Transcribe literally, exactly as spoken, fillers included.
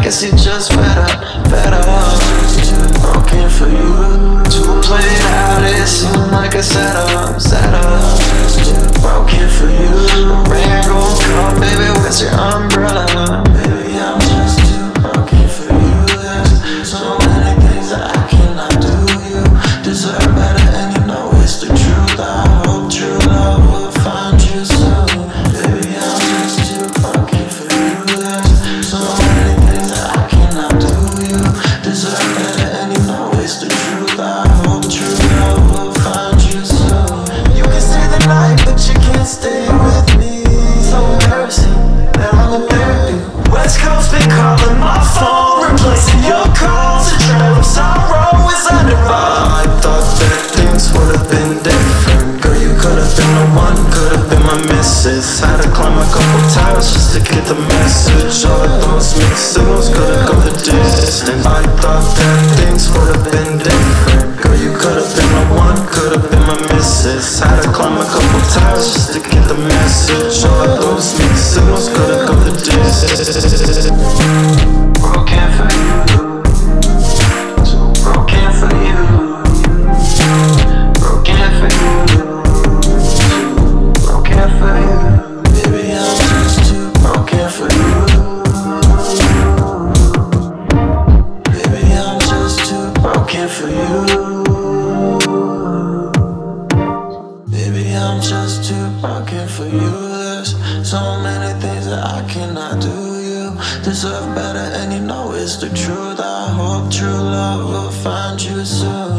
guess you're just fed up, fed up. Broken for you. Too played out, it seemed like a setup, setup. Broken for you. Rain gon' come, baby, where's your umbrella? Baby, I'm just too broken for you. There's so many things that I cannot do. You deserve better, and you know it's the truth. I hope true love will find you soon. Baby, I'm just too broken for you. There's so many things that I cannot do. You deserve better, and you know it's the truth. I hope true love will find you soon. You can stay the night, but you can't stay with me. So embarrassing that I'm in therapy. West Coast been calling my phone, replacing your calls. A trail of sorrow is under all. I thought that things would have been different. Girl, you could have been the one, could have been my missus. Had to climb a couple towers just to get the message. All of those mixed signals couldn't go the distance. I thought that things would have been different. Girl, you could have been the one, could have been my missus. Had to climb a couple towers just to get the message. All of those mixed signals couldn't go the distance. Broken for you. Too broken for you. Broken for you. Too broken for you. Baby, I'm just too broken for you. Baby, I'm just too broken for you. Baby, I'm just too broken for you. There's so many things that I cannot do. You deserve better, and you know it's the truth. I hope true love will find you soon.